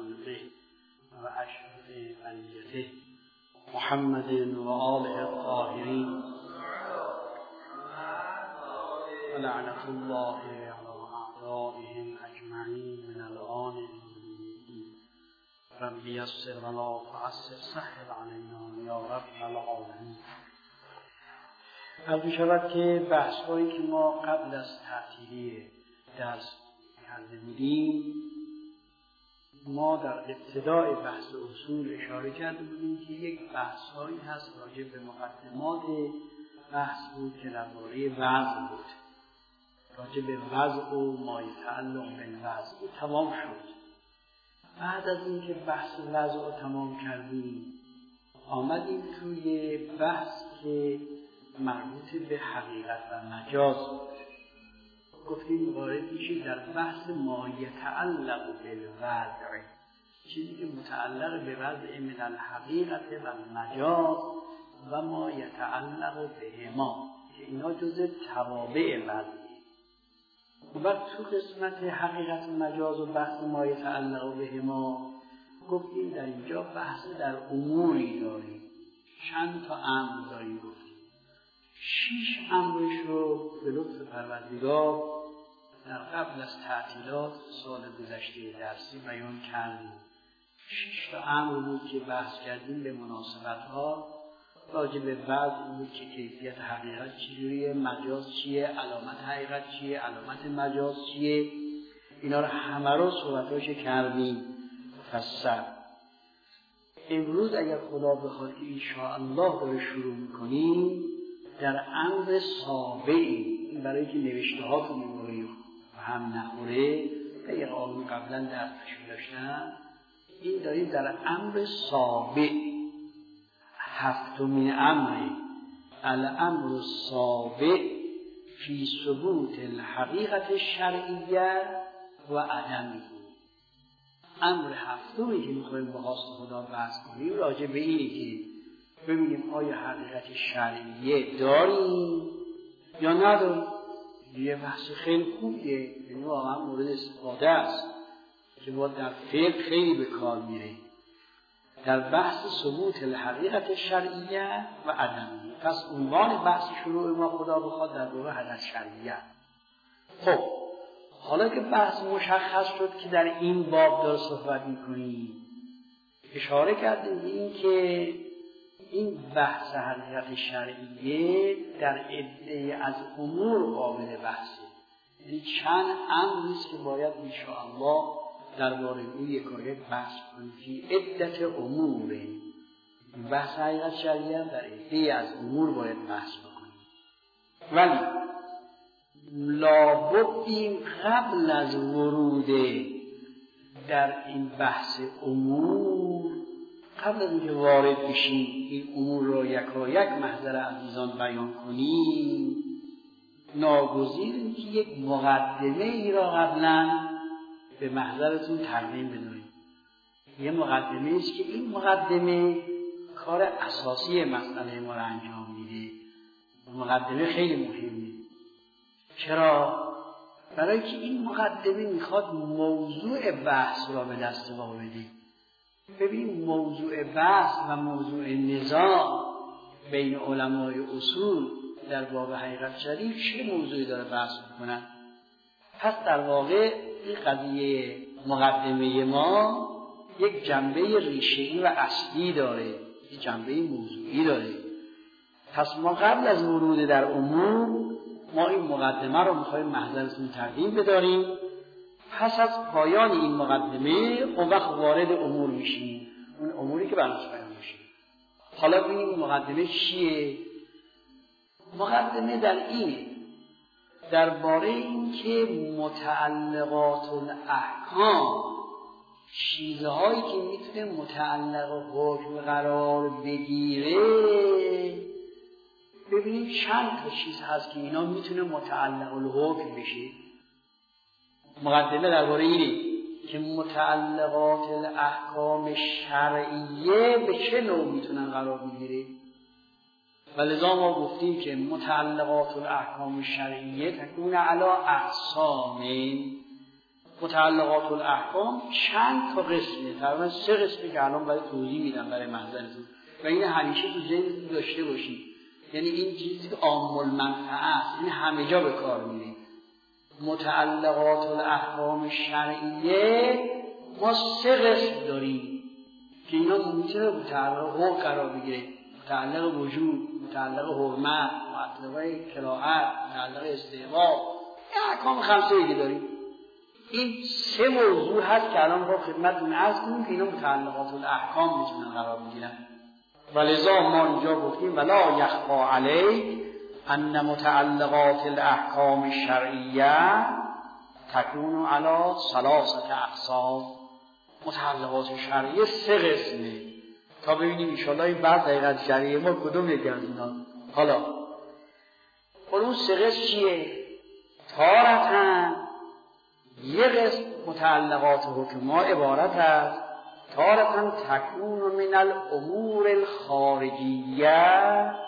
خلقه و اشرف بریته محمد و آله الطاهرین و لعنت الله علی اعدائهم اجمعین من الآن رب یسر ولا تعسر سهل علینا یا رب العالمین. عرض شود که بحث‌هایی که ما قبل از تعطیلی درس کرده بودیم، ما در ابتدای بحث اصول اشاره کرده بودیم که یک بحث‌هایی هست راجع به مقدمات بحث بود که درباره وضع بود، راجع به وضع و ما یتعلق بالوضع تمام شد. بعد از اینکه بحث وضع رو تمام کردیم آمدیم توی بحث که مربوط به حقیقت و مجاز بود. گفتیم وارد میشیم در بحث ما یتعلق بالوضع، چیزی که متعلق به وضع من الحقیقت و مجاز و ما یتعلق بهما که اینا جزء توابع وضعی. و تو قسمت حقیقت و مجاز و بحث ما یتعلق بهما گفتیم در اینجا بحث در اموری داریم، چند تا امر داریم. گفتیم 6 امرش رو به لطف پروردگار در قبل از تعطیلات سال گذشته درسی بیان کردیم. 6 تا امر بود که بحث کردیم به مناسبت‌ها، راجع به وضع بود که کیفیت حقیقت چجوریه، مجاز چیه، علامت حقیقت چیه، علامت مجاز چیه. اینا رو همه رو صحبتاش کردیم مفصل. امروز اگر خدا بخواد که انشاءالله داره شروع میکنیم در امر سابعی، برای که نوشته ها تو میموری و هم نخوره، اگر آقای قبلا درسش داشتن، این داریم در امر سابع، 7مین امر، الامر السابع فی ثبوت الحقیقت الشرعیه و عدمه. امر 7می که میخوایم با خواست خدا بحث کنیم راجع به اینه که ببینیم آیا حقیقت شرعیه داریم یا نداریم. یه بحث خیلی خوبیه، یعنی واقعا مورد استفاده است که باید در فقه خیلی به کار میره، در بحث ثبوت الحقیقت شرعیه و عدمی. پس عنوان بحث شروع ما خدا بخواد در باره حقیقت شرعیه. خب حالا که بحث مشخص شد که در این باب داره صحبت میکنیم، اشاره کردیم به این که این بحث حقیقت شرعیه در عده از امور قابل بحثه، یعنی چند امریست که باید انشاءالله درباره او یکایک بحث کنیم. فی عدت امور، بحث حقیقت شرعیه در عده از امور باید بحث بکنیم. ولی لابدیم قبل از ورود در این بحث امور، قبل از اینکه وارد بشیم این امور را یکایک محضر عزیزان بیان کنیم، ناگزیریم که یک مقدمه ای را قبلا به محضرتون تقدیم بدونیم. یه مقدمه است که این مقدمه کار اساسی مسئله ما را انجام میده. مقدمه خیلی مهمه. چرا؟ برای که این مقدمه میخواد موضوع بحث را به دست ما بده. ببین موضوع بحث و موضوع نزاع بین علمای اصول در باب حقیقت شرعی چه موضوعی داره بحث میکنن. پس در واقع این قضیه مقدمه ما یک جنبه ریشه‌ای و اصلی داره، یک جنبه موضوعی داره. پس ما قبل از ورود در امور ما این مقدمه رو میخوایم محضرتون تقدیم بداریم. پس از پایان این مقدمه اون وقت وارد امور میشیم، اون اموری که برنامه بیان میشه. حالا ببینیم مقدمه چیه؟ مقدمه در اینه، درباره این که متعلقات الاحکام، چیزهایی که میتونه متعلق حکم قرار بگیره، ببینیم چند تا چیز هست که اینا میتونه متعلق الحکم بشه. مقدمه درباره اینه که متعلقات الاحکام شرعیه به چه نوع میتونن قرار بگیره. و لذا ما گفتیم که متعلقات الاحکام شرعیه تکون علی اقسام، متعلقات الاحکام چند تا قسمه، تقریبا 3 قسمه که الان برای توضیح میدم برای محضرتون و این همیشه تو ذهنتون داشته باشید. یعنی این چیزی که عام المنفعه است، این همه جا به کار میره. متعلقات الاحکام شرعیه ما 3 قسم داریم که اینا میتونه متعلق حقوق قرار بگیره، متعلق وجود، متعلق حرمت، متعلق کراهت، متعلق استحباب، این احکام 5 که داریم. این 3 موضوع هست که الان با خدمتتون عرض کنیم که اینا متعلقات الاحکام میتونن قرار بگیرن. ولذا ما اینجا گفتیم ولا یخفی علیک ان متعلقات الاحکام الشرعیه تکون علی 3 اقسام. متعلقات شرعیه 3 قسمه تا ببینیم ان شاء الله این بعد دقیقاً شرعیه ما کدوم یکی از اینا. حالا اون 3 قسم چیه؟ تارتاً یه قسم متعلقات حکم ما عبارت است تارتاً تکون من الامور الخارجیه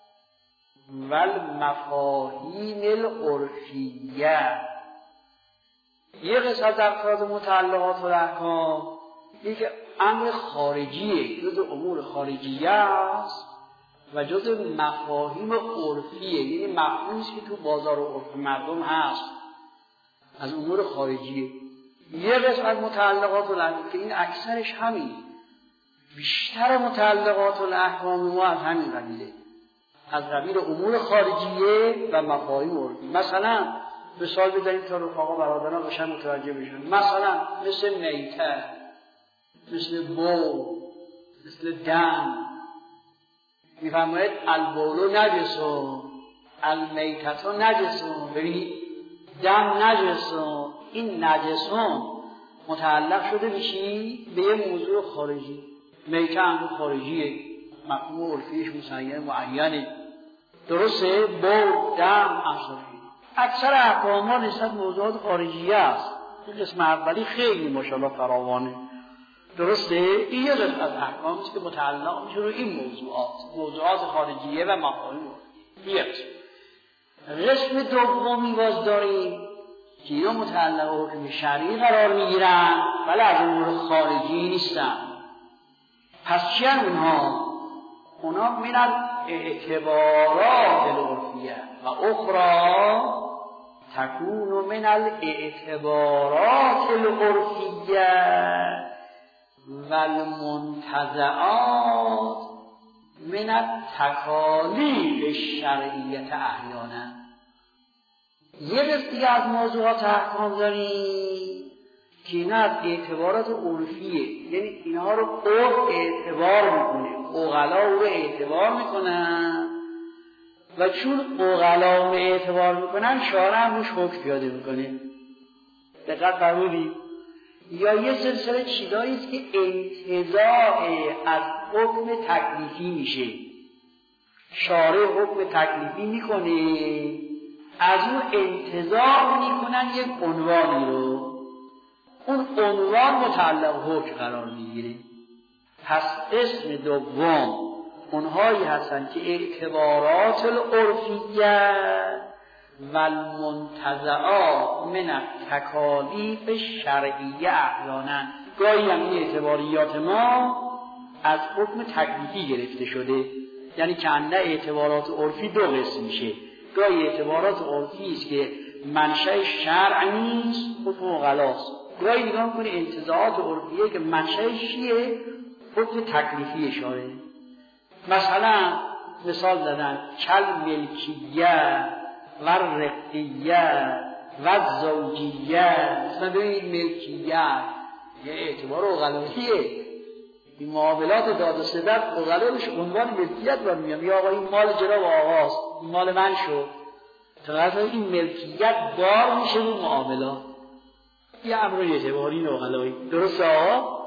و المفاهیم العرفیه. یه قسم از افراد متعلقات و احکام یک امر خارجیه، جز امور خارجیه است و جز مفاهیم عرفیه، یعنی مفهومی که تو بازار و عرف مردم هست از امور خارجیه. یه قسم از متعلقات الاحکام که این اکثرش همین، بیشتر متعلقات الاحکام ما از همین قبیله، از قبیل امور خارجیه و مفاهیم عرفی. مثلا مثال بزنیم تا رفقا برادران باشن متوجه بشن. مثلا مثل میته، مثل بول، مثل دم. میفرماید البولو نجسون، المیتتو نجسون. ببینید دم نجسون، این نجسون متعلق شده بشی به یه موضوع خارجی. میته هم خارجیه، مفهوم عرفیش معینه. درسته؟ بول، دم، اصافی. اکثر احکام ها نسبت موضوعات خارجیه است. این قسم اولی خیلی ماشاءالله فراوانه. درسته؟ این یه قسم از احکام است که متعلق میشه رو این موضوعات خارجیه و مفاهیم عرفی. قسم دومی باز داریم که اینا متعلق حکم شرعی قرار میگیرن ولی از امور خارجی نیستن. پس چی هم اونها؟ اونا من الاعتبارات العرفیه و اخرى تکون من الاعتبارات العرفیه و المنتزعات من التکالیف الشرعیه احیانا. یه قسم دیگه از موضوعات احکام داریم که اینا از اعتبارات عرفیه، یعنی اینها رو عرف اعتبار میکنه، عقلا رو اعتبار میکنن و چون عقلا رو اعتبار میکنن شارع هم روش حکم پیاده میکنه. دقت فرمودید؟ یا یه سلسله چیزایی است که انتزاع از حکم تکلیفی میشه. شارع حکم تکلیفی میکنه، از اون انتزاع میکنن یک عنوانی رو، اون عنوان متعلق حکم قرار میگیره. پس اسم دوم اونهایی هستن که اعتبارات العرفیه و المنتزعات من التکالیف شرعیه احیانا. گاهی هم این اعتباریات ما از حکم تکلیفی گرفته شده، یعنی که انده اعتبارات عرفی 2 قسم میشه. گاهی اعتبارات عرفی است که منشأ شرع نیست، حکم عقلاست. گاهی نگاه می‌کنی انتزاعات عرفیه که منشأش چیه؟ حکم تکلیفی شاره. مثلا مثال زدن کل ملکیه و رقیه و زوجیه. مثلا ببینید ملکیه یه اعتبار عقلاییه، این معاملات داد و ستد عقلایش عنوان ملکیت برمیاد. یا آقا این مال جناب آقاست، این مال من شد. تا این ملکیت بار میشه رو معاملات، یه امر اعتباری عقلایی. درسته آقا؟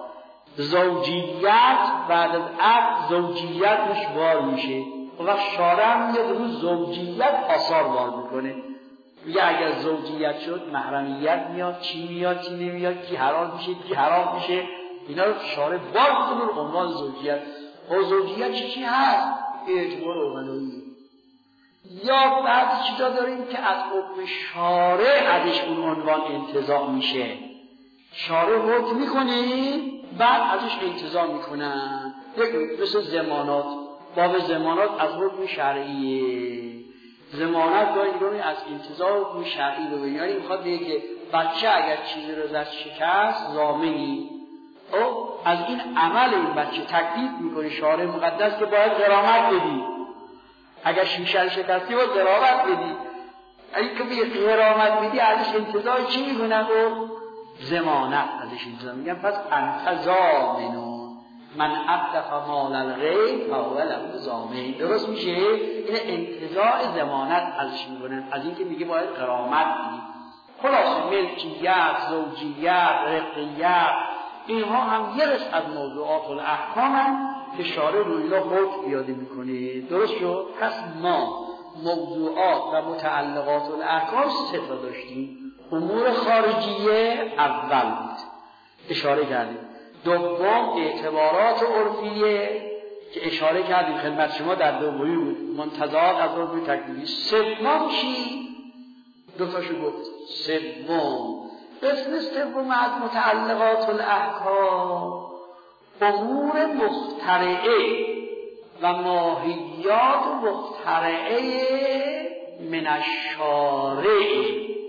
زوجیت بعد از عقد زوجیت روش بار میشه. وقت شارع میاد رو زوجیت آثار بار میکنه، میگه اگر زوجیت شد محرمیت میاد، چی میاد چی نمیاد، کی حلال میشه کی حرام میشه، اینا رو شارع بار میکنه رو عنوان زوجیت. و زوجیت چی هست؟ اعتبار عقلایی. یا بعضی چیزا داریم که از حکم شارع ازش اون عنوان انتزاع میشه. شارع حکم میکنه بعد ازش انتزاع میکنن. مثل ضمانات، باب ضمانات از حکم شرعیه. ضمانت گاهی از انتزاع حکم شرعی رو بگیره، یعنی میخواد بگه که بچه اگر چیزی رو دست شکست ضامنی او از این عمل این بچه تکلیف میکنه شارع مقدس که باید غرامت بدی. اگر شیشه شکستی باید غرامت بدی. اگه که به غرامت بدی ازش انتزاع چی میکنن؟ و ضمانت ازش انتزاع میگن. پس انتزامنون من اتلف مال الغیر فهو له ضامن. درست میشه؟ این انتزاع ضمانت ازش میکنن، از اینکه میگه باید غرامت بدی. خلاصه ملکیت، زوجیت، رقیت، اینها هم یه رس از موضوعات الاحکام هم که شارع روی اینا حکم پیاده میکنه. درست شد؟ پس ما موضوعات و متعلقات الاحکام سه تا داشتیم. امور خارجیه اول بود اشاره کردیم، دوم اعتبارات عرفیه که اشاره کردیم خدمت شما در دومی بود، منتزعات از عرفی تکلیفی. سوم چی؟ دو تاشو گفت. سوم قسم سوم از متعلقات الاحکام امور مخترعه و ماهیات مخترعه من الشارع.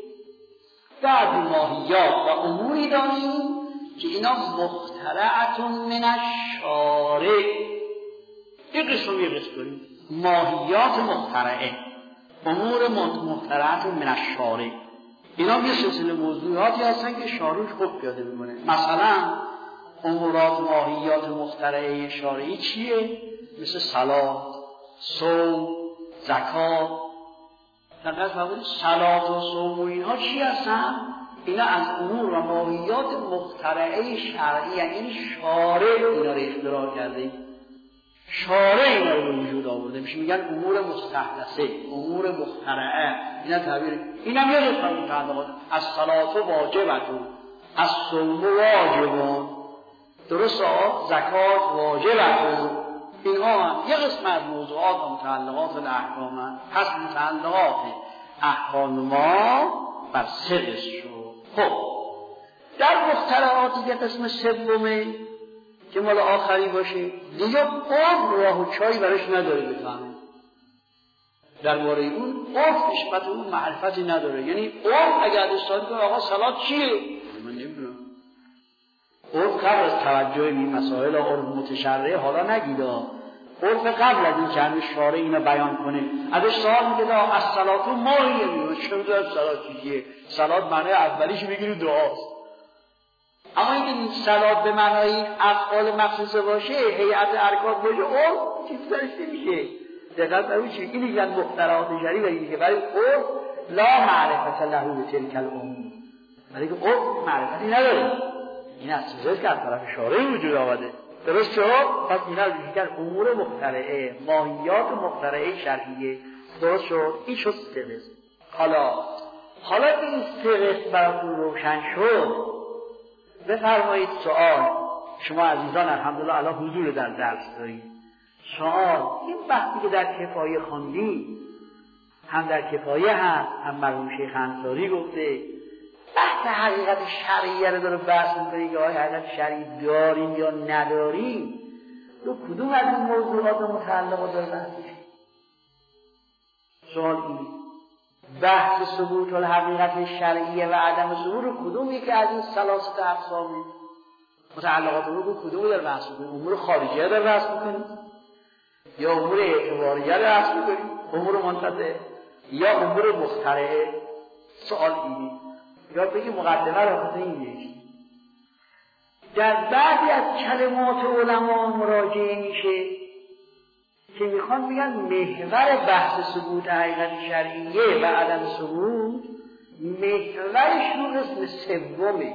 بعضی ماهیات و اموری داریم که اینا مخترعتون من الشارع. یک قسم یه قسم داریم ماهیات مخترعه، امور مخترعتون من الشارع. اینا یه سلسله موضوعاتی هستن که شارع خوب پیاده میکنه. مثلا امورات ماهیات مخترعه شارعی چیه؟ مثل صلات، صوم، زکات. دقیقاً فهمیدید صلات و صوم و اینها چی هستن؟ اینا از امور و ماهیات مخترعه شرعی، یعنی شارع اینا رو اختراع کرده، شارع اینا رو وجود آورده. میشه میگن امور مستحدثه، امور مخترعه. اینا تعبیر اینم یه قسم متعلقات. از صلات واجبتون، از صوم واجبون، درسته؟ زکات واجبتون. اینها هم یه قسم از موضوعات و متعلقات الاحکام هم. پس متعلقات احکام ما بر سه قسم شد. خب در مخترعاتی که قسم سومه که مال آخری باشه دیگه قرب راه و چایی برش نداره بفهمه. درباره اون قرب نسبت اون معرفتی نداره. یعنی قرب اگر استاد کنه آقا صلات چیه؟ من نمیدونم. قرب قبل از توجه این مسائل قرب متشرعه حالا نگیدا. قرب قبل از این که همین شارع اینو بیان کنه ازش سوال میگه از صلات و ماهیه میگه چه میدونم صلات چیه؟ صلات معنی اولیش میگیری دعاست. اما اینکه صلات به معنای افعال مخصوصه باشه، هیئت ارکان باشه، قرب چیزی درش نمیشه. دقت کنید چی این میگن مخترعات شرعی بگید که برای قرب لا معرفت له به تلک الامور. برای که قرب معرفتی نداره. این از چیزایی که از طرف شارع وجود آمده. درست شد؟ پس اینا رو میگن امور مخترعه، ماهیات مخترعه شرعیه. درست شد؟ این شد سه قسم. حالا که این سه قسم براتون روشن شد، بفرمایید سوال. شما عزیزان الحمدلله الان حضور در درس دارید. سوال این وقتی که در کفایه خواندی، هم در کفایه هست، هم مرحوم شیخ انصاری گفته بحث حقیقت شرعیه رو داره بحث می‌کنه که آیا حقیقت شرعی داریم یا نداریم. تو کدوم از این موضوعات متعلقات داره بحث میشه؟ سوال این بحث ثبوت الحقیقت شرعیه و عدم ثبوت رو کدوم یکی از این ثلاثه اقسام متعلقات رو کدوم داره بحث می‌کنه؟ امور خارجیه داره بحث می‌کنه یا امور اعتباریه داره بحث می‌کنه؟ امور منتزعه یا امور مخترعه؟ سوال اینه. یا بگی مقدمه را خود این نیست. در بعضی از کلمات علما مراجعه میشه که میخوان بگن محور بحث ثبوت حقیقت شرعیه و عدم ثبوت محورش رو قسم سومه.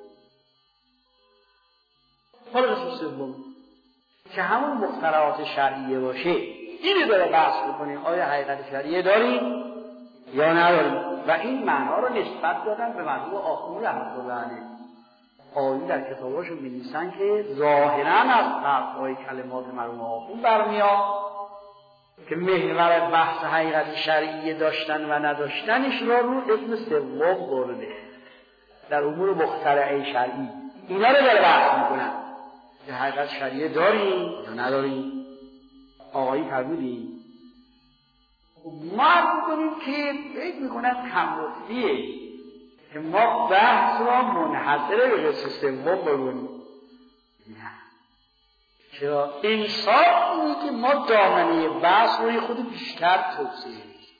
حالا قسم سوم که همون مخترعات شرعیه باشه اینو داره بحث بکنه آیا حقیقت شرعیه داریم یا نداریم. و این معنا رو نسبت دادن به مرحوم آخوند رحمت الله علیه. آیین در کتاباشون می‌نویسن که ظاهراً از طرف‌های کلمات مرحوم آخوند برمیاد که محور بحث حقیقت شرعیه داشتن و نداشتنش رو اسم سوم برده. در امور مخترعه شرعی اینا رو داره بحث میکنن که حقیقت شرعیه داریم یا نداریم. آقایی فرمودی ما عرض میکنیم که فکر میکنن کمرفتیه که ما بحث را منحصر به سیستم بکنیم. نه، چرا؟ انصاف اینه که ما دامنه بحث روی خود بیشتر توسعه.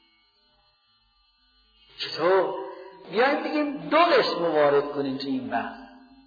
چطور؟ بیاییم بگیم دو قسم وارد کنیم تو این بحث.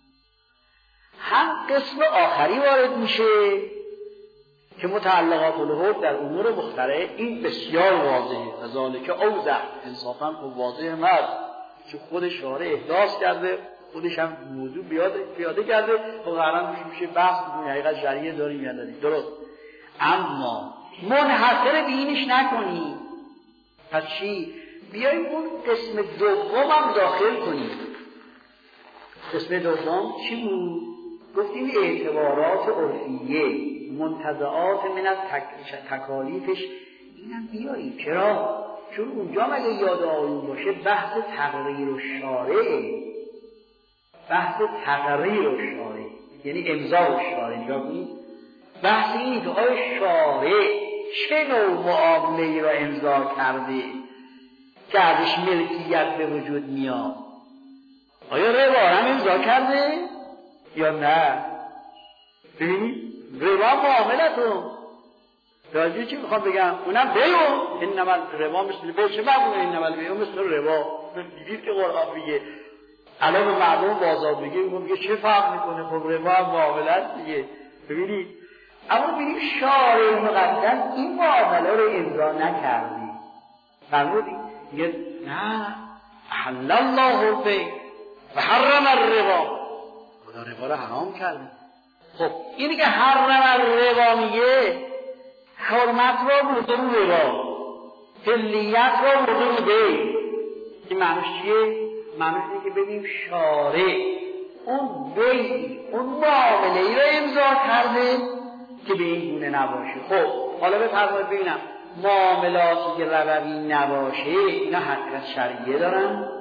هم قسم آخری وارد میشه که متعلقات الحب در امور مختلف، این بسیار واضحه، ذالک اوضح، انصافا واضح مرد که خود شارع احداث کرده، خودش هم موضوع پیاده کرده، خب قرار میشه بحث کنیم حقیقت شرعیه داریم یا نداریم. درست. اما منحصر به اینش نکنیم. پس چی؟ بیاییم اون قسم دوم هم داخل کنیم. قسم دوم چی بود؟ گفتیم اعتبارات عرفیه، منتزعات من از تکالیفش، اینم بیاییم. چرا؟ چون اونجا مگه یاد آیون باشه بحث تقریر و شارع، بحث تقریر و شارع یعنی امضا و شارع. نگاه کنید، بحث اینه که آیا شارع چه نوع معامله را امضا کرده که ازش ملکیت به وجود میاد. آیا ربا هم امضا کرده یا نه؟ ببینید ربا معاملتون راجعه چی میخوام بگم؟ اونم بیو، انما ربا مثل بیو، چه معنی انما بیو مثل ربا؟ دیدید که قرآن میگه الان مردم بازار میگه چه فرق میکنه؟ خب ربا هم معاملت دیگه. ببینید اما ببینید شارع مقدس این معامله رو امضا نکردی، فرمودی میگه نه احل الله البیع و حرم الربا، خدا ربا رو حرام کرده. خب اینی که حرم الربا میگه حرمت را برده رو ربا، حلیت را برده رو بیع. این معنیش چیه؟ معنیش اینه که ببینیم شارع اون بیع، اون معامله ای را امضا کرده که به این گونه نباشه. خب حالا بفرمایید ببینم معاملاتی که ربوی نباشه اینا حقیقت شرعیه دارن؟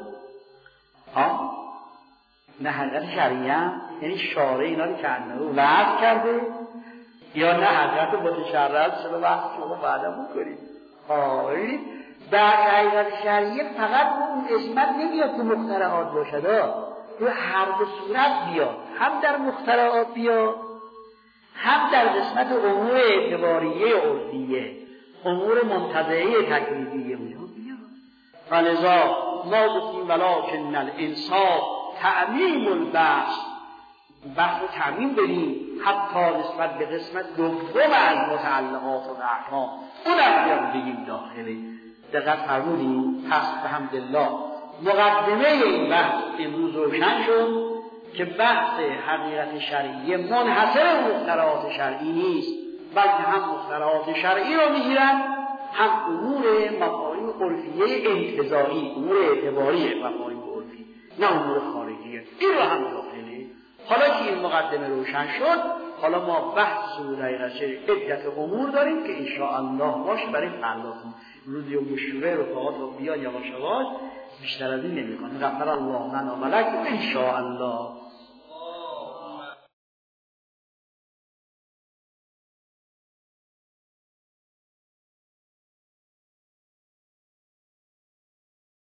نه حقیقت شرعیه هم؟ یعنی شارع اینا رو کنه رو وضع کرده یا نه حقیقت متشرع شده بحث شده بعدا بکنید. ببینید در حقیقت شرعیه فقط اون قسمت نمیاد که مخترعات باشد، رو هر دو صورت بیاد، هم در مخترعات بیاد هم در قسمت امور اعتباریه عرفیه، امور منتزعه تکلیفیه وجود بیاد. فلذا ما گفتیم ولکن الانصاف تعمیم البحث، بحث رو تعمیم بدیم حتی نسبت به قسمت دوم از متعلقات و احکام اونم بیام بگیم داخله. دقت فرمودیم؟ پس بحمدالله مقدمه این بحث امروز روشن شد که بحث حقیقت شرعی منحصر به مخترعات شرعی نیست، بلکه هم مخترعات شرعی رو میگیرن هم امور مفاهیم عرفیه انتزاعی، امور اعتباری مفاهیم عرفی، نه امور خارجیه. این رو هم داخله. حالا که این مقدمه روشن شد، حالا ما بحث و دقیقه عدت امور داریم که انشاءالله باشه برای پرداختن. روز یوم الشوره رفقات رو بیان یواش یواش، بیشتر از این نمی‌کنه. غفر الله لنا و لکم انشاءالله.